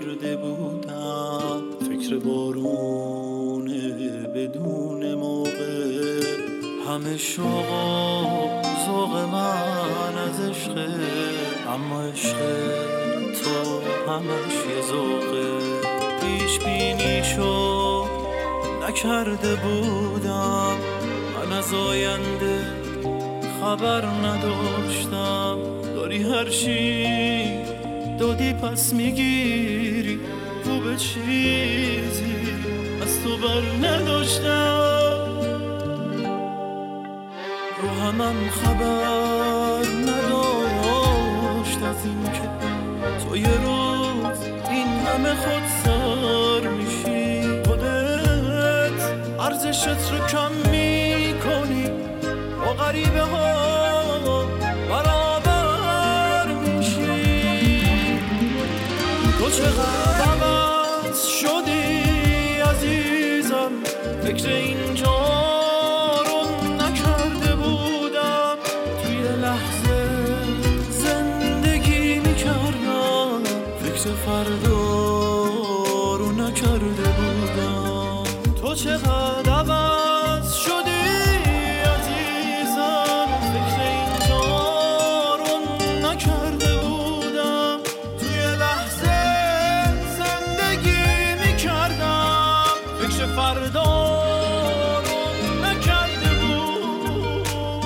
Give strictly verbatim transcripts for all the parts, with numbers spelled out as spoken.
کرده بودم. فکر بارونه بدون موقع، همه شوق و ذوق من از عشقه، اما عشق تو همش یه ذوقه. پیش بینیشو نکرده بودم، من از آینده خبر نداشتم. داری هر چی دادی پس میگیری، خوب چیزی از تو بر نداشتم. رو همم خبر نداشت از این که تو یه روز این همه خود سر میشی. خودت ارزشت رو کم میکنی، با غریبه ها برابر میشی. تو چقدر عوض شدی عزیزم، فکر اینجا رو نکرده بودم. توی لحظه زندگی میکردم، فکر فردا رو نکرده بودم. تو چقدر عوض شدی عزیزم، فکر اینجا رو نکرده بودم. توی لحظه زندگی میکردم، فکر فردا رو نکرده بودم.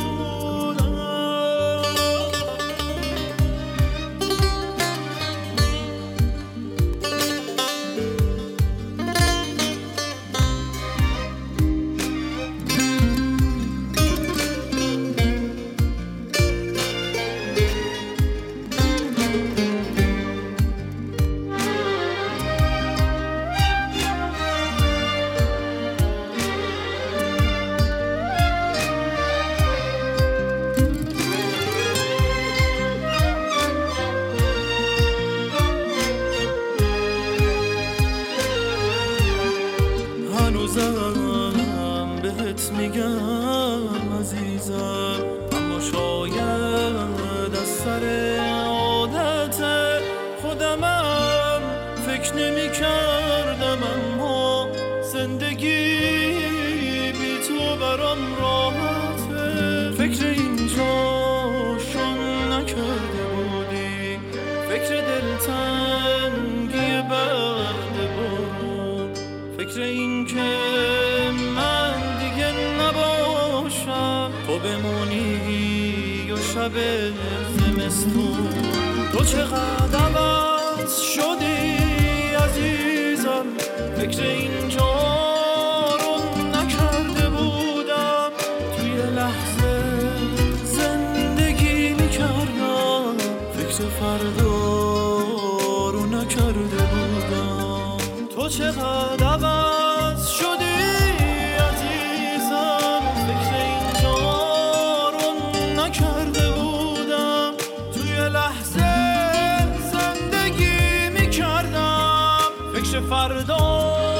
هنوزم بهت میگم عزیزم، اما شاید از سر عادت خودمم فکر نمی کردم. اما زندگی بی تو برام راحته. فکر اینجاشون نکرده بودی، فکر دلتنگی بعد بارون، فکر این که من دیگه نباشم، تو بمونی و شب زمستون. تو چقدر عوض شدی عزیزم، فکر اینجا رو نکرده بودم. توی لحظه زندگی میکردم، فکر فردا رو نکرده بودم. تو چقدر عوض شدی عزیزم، فکر اینجا رو نکرده بودم. توی لحظه زندگی میکردم، فکر فردا